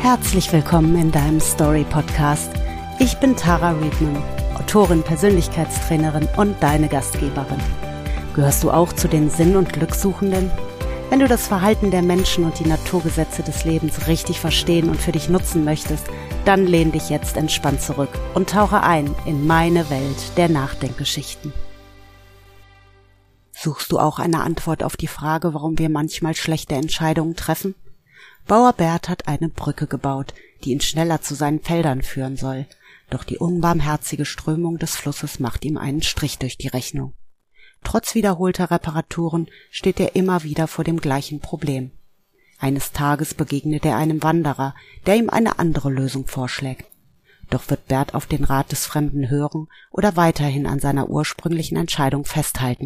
Herzlich willkommen in deinem Story-Podcast. Ich bin Tara Riedman, Autorin, Persönlichkeitstrainerin und deine Gastgeberin. Gehörst du auch zu den Sinn- und Glückssuchenden? Wenn du das Verhalten der Menschen und die Naturgesetze des Lebens richtig verstehen und für dich nutzen möchtest, dann lehn dich jetzt entspannt zurück und tauche ein in meine Welt der Nachdenkgeschichten. Suchst du auch eine Antwort auf die Frage, warum wir manchmal schlechte Entscheidungen treffen? Bauer Bert hat eine Brücke gebaut, die ihn schneller zu seinen Feldern führen soll, doch die unbarmherzige Strömung des Flusses macht ihm einen Strich durch die Rechnung. Trotz wiederholter Reparaturen steht er immer wieder vor dem gleichen Problem. Eines Tages begegnet er einem Wanderer, der ihm eine andere Lösung vorschlägt. Doch wird Bert auf den Rat des Fremden hören oder weiterhin an seiner ursprünglichen Entscheidung festhalten?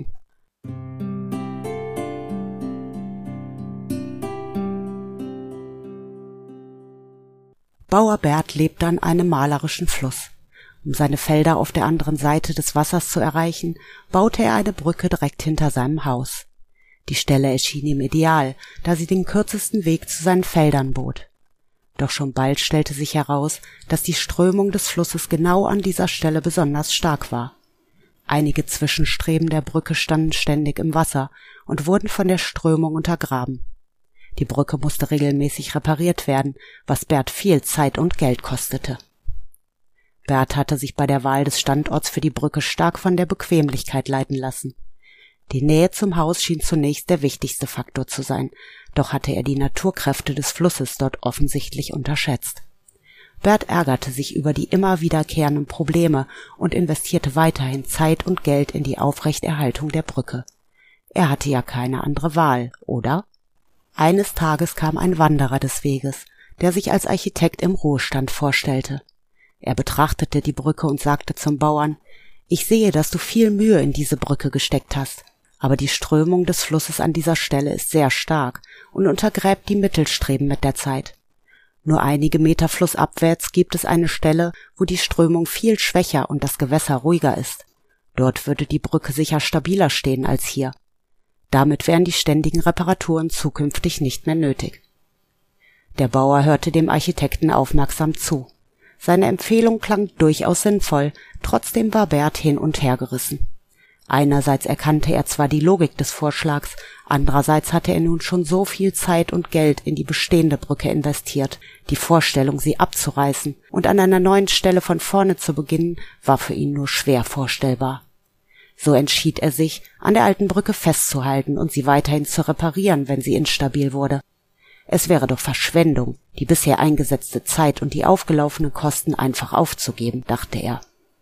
Bauer Bert lebte an einem malerischen Fluss. Um seine Felder auf der anderen Seite des Wassers zu erreichen, baute er eine Brücke direkt hinter seinem Haus. Die Stelle erschien ihm ideal, da sie den kürzesten Weg zu seinen Feldern bot. Doch schon bald stellte sich heraus, dass die Strömung des Flusses genau an dieser Stelle besonders stark war. Einige Zwischenstreben der Brücke standen ständig im Wasser und wurden von der Strömung untergraben. Die Brücke musste regelmäßig repariert werden, was Bert viel Zeit und Geld kostete. Bert hatte sich bei der Wahl des Standorts für die Brücke stark von der Bequemlichkeit leiten lassen. Die Nähe zum Haus schien zunächst der wichtigste Faktor zu sein, doch hatte er die Naturkräfte des Flusses dort offensichtlich unterschätzt. Bert ärgerte sich über die immer wiederkehrenden Probleme und investierte weiterhin Zeit und Geld in die Aufrechterhaltung der Brücke. Er hatte ja keine andere Wahl, oder? Eines Tages kam ein Wanderer des Weges, der sich als Architekt im Ruhestand vorstellte. Er betrachtete die Brücke und sagte zum Bauern: »Ich sehe, dass du viel Mühe in diese Brücke gesteckt hast, aber die Strömung des Flusses an dieser Stelle ist sehr stark und untergräbt die Mittelstreben mit der Zeit. Nur einige Meter flussabwärts gibt es eine Stelle, wo die Strömung viel schwächer und das Gewässer ruhiger ist. Dort würde die Brücke sicher stabiler stehen als hier. Damit wären die ständigen Reparaturen zukünftig nicht mehr nötig.« Der Bauer hörte dem Architekten aufmerksam zu. Seine Empfehlung klang durchaus sinnvoll, trotzdem war Bert hin und her gerissen. Einerseits erkannte er zwar die Logik des Vorschlags, andererseits hatte er nun schon so viel Zeit und Geld in die bestehende Brücke investiert. Die Vorstellung, sie abzureißen und an einer neuen Stelle von vorne zu beginnen, war für ihn nur schwer vorstellbar. So entschied er sich, an der alten Brücke festzuhalten und sie weiterhin zu reparieren, wenn sie instabil wurde. Es wäre doch Verschwendung, die bisher eingesetzte Zeit und die aufgelaufenen Kosten einfach aufzugeben, dachte er.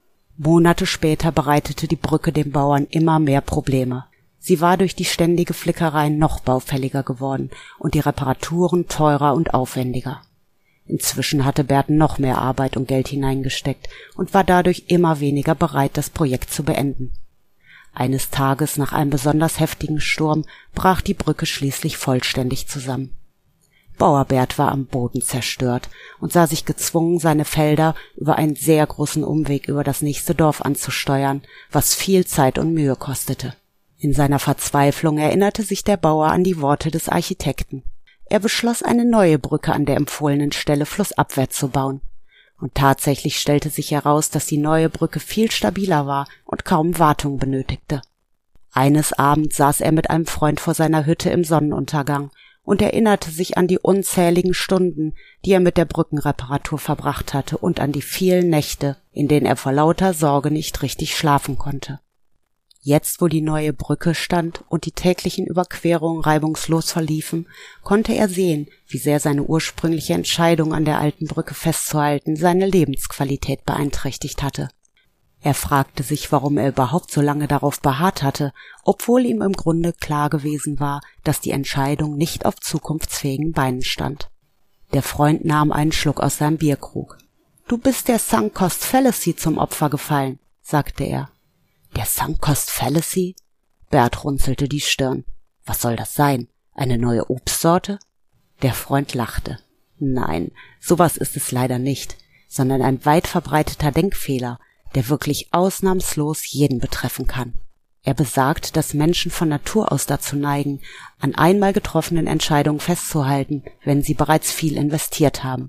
Monate später bereitete die Brücke dem Bauern immer mehr Probleme. Sie war durch die ständige Flickerei noch baufälliger geworden und die Reparaturen teurer und aufwendiger. Inzwischen hatte Bert noch mehr Arbeit und Geld hineingesteckt und war dadurch immer weniger bereit, das Projekt zu beenden. Eines Tages nach einem besonders heftigen Sturm brach die Brücke schließlich vollständig zusammen. Bauer Bert war am Boden zerstört und sah sich gezwungen, seine Felder über einen sehr großen Umweg über das nächste Dorf anzusteuern, was viel Zeit und Mühe kostete. In seiner Verzweiflung erinnerte sich der Bauer an die Worte des Architekten. Er beschloss, eine neue Brücke an der empfohlenen Stelle flussabwärts zu bauen. Und tatsächlich stellte sich heraus, dass die neue Brücke viel stabiler war und kaum Wartung benötigte. Eines Abends saß er mit einem Freund vor seiner Hütte im Sonnenuntergang und erinnerte sich an die unzähligen Stunden, die er mit der Brückenreparatur verbracht hatte, und an die vielen Nächte, in denen er vor lauter Sorge nicht richtig schlafen konnte. Jetzt, wo die neue Brücke stand und die täglichen Überquerungen reibungslos verliefen, konnte er sehen, wie sehr seine ursprüngliche Entscheidung, an der alten Brücke festzuhalten, seine Lebensqualität beeinträchtigt hatte. Er fragte sich, warum er überhaupt so lange darauf beharrt hatte, obwohl ihm im Grunde klar gewesen war, dass die Entscheidung nicht auf zukunftsfähigen Beinen stand. Der Freund nahm einen Schluck aus seinem Bierkrug. »Du bist der Sunk Cost Fallacy zum Opfer gefallen«, sagte er. »Der Sunk Cost Fallacy?« Bert runzelte die Stirn. »Was soll das sein? Eine neue Obstsorte?« Der Freund lachte. »Nein, sowas ist es leider nicht, sondern ein weit verbreiteter Denkfehler, der wirklich ausnahmslos jeden betreffen kann. Er besagt, dass Menschen von Natur aus dazu neigen, an einmal getroffenen Entscheidungen festzuhalten, wenn sie bereits viel investiert haben.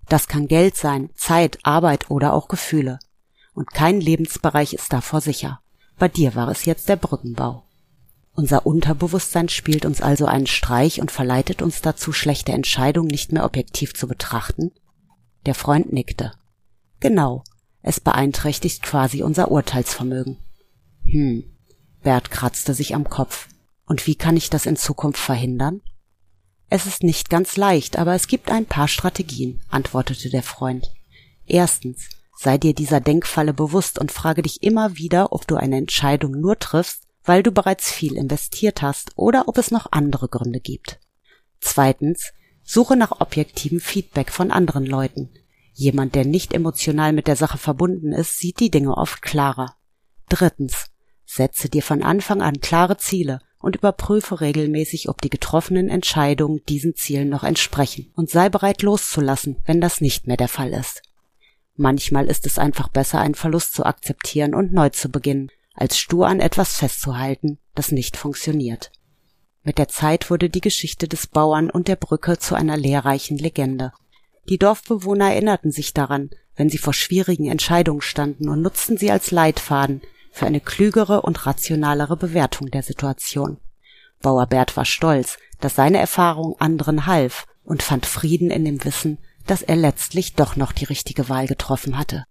Das kann Geld sein, Zeit, Arbeit oder auch Gefühle. Und kein Lebensbereich ist davor sicher. Bei dir war es jetzt der Brückenbau. Unser Unterbewusstsein spielt uns also einen Streich und verleitet uns dazu, schlechte Entscheidungen nicht mehr objektiv zu betrachten? Der Freund nickte. Genau, es beeinträchtigt quasi unser Urteilsvermögen. Bert kratzte sich am Kopf. Und wie kann ich das in Zukunft verhindern? Es ist nicht ganz leicht, aber es gibt ein paar Strategien, antwortete der Freund. Erstens, sei dir dieser Denkfalle bewusst und frage dich immer wieder, ob du eine Entscheidung nur triffst, weil du bereits viel investiert hast oder ob es noch andere Gründe gibt. Zweitens, suche nach objektivem Feedback von anderen Leuten. Jemand, der nicht emotional mit der Sache verbunden ist, sieht die Dinge oft klarer. Drittens, setze dir von Anfang an klare Ziele und überprüfe regelmäßig, ob die getroffenen Entscheidungen diesen Zielen noch entsprechen und sei bereit loszulassen, wenn das nicht mehr der Fall ist. Manchmal ist es einfach besser, einen Verlust zu akzeptieren und neu zu beginnen, als stur an etwas festzuhalten, das nicht funktioniert. Mit der Zeit wurde die Geschichte des Bauern und der Brücke zu einer lehrreichen Legende. Die Dorfbewohner erinnerten sich daran, wenn sie vor schwierigen Entscheidungen standen und nutzten sie als Leitfaden für eine klügere und rationalere Bewertung der Situation. Bauer Bert war stolz, dass seine Erfahrung anderen half und fand Frieden in dem Wissen, dass er letztlich doch noch die richtige Wahl getroffen hatte.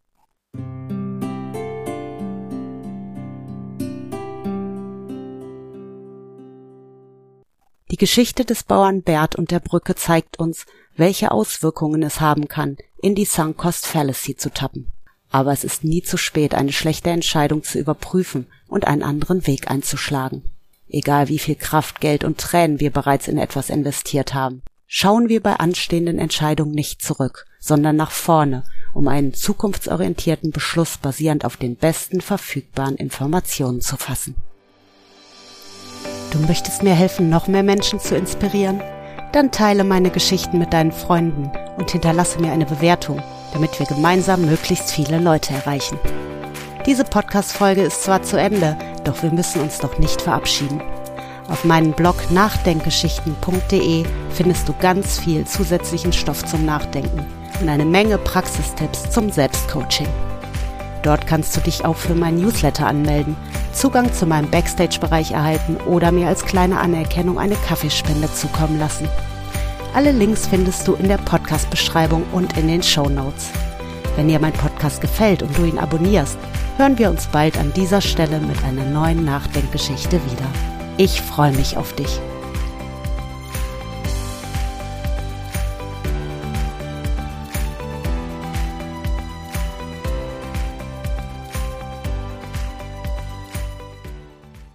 Die Geschichte des Bauern Bert und der Brücke zeigt uns, welche Auswirkungen es haben kann, in die Sunk Cost Fallacy zu tappen. Aber es ist nie zu spät, eine schlechte Entscheidung zu überprüfen und einen anderen Weg einzuschlagen. Egal wie viel Kraft, Geld und Tränen wir bereits in etwas investiert haben, schauen wir bei anstehenden Entscheidungen nicht zurück, sondern nach vorne, um einen zukunftsorientierten Beschluss basierend auf den besten verfügbaren Informationen zu fassen. Du möchtest mir helfen, noch mehr Menschen zu inspirieren? Dann teile meine Geschichten mit deinen Freunden und hinterlasse mir eine Bewertung, damit wir gemeinsam möglichst viele Leute erreichen. Diese Podcast-Folge ist zwar zu Ende, doch wir müssen uns noch nicht verabschieden. Auf meinem Blog nachdenkgeschichten.de findest du ganz viel zusätzlichen Stoff zum Nachdenken und eine Menge Praxistipps zum Selbstcoaching. Dort kannst du dich auch für meinen Newsletter anmelden, Zugang zu meinem Backstage-Bereich erhalten oder mir als kleine Anerkennung eine Kaffeespende zukommen lassen. Alle Links findest du in der Podcast-Beschreibung und in den Shownotes. Wenn dir mein Podcast gefällt und du ihn abonnierst, hören wir uns bald an dieser Stelle mit einer neuen Nachdenkgeschichte wieder. Ich freue mich auf dich.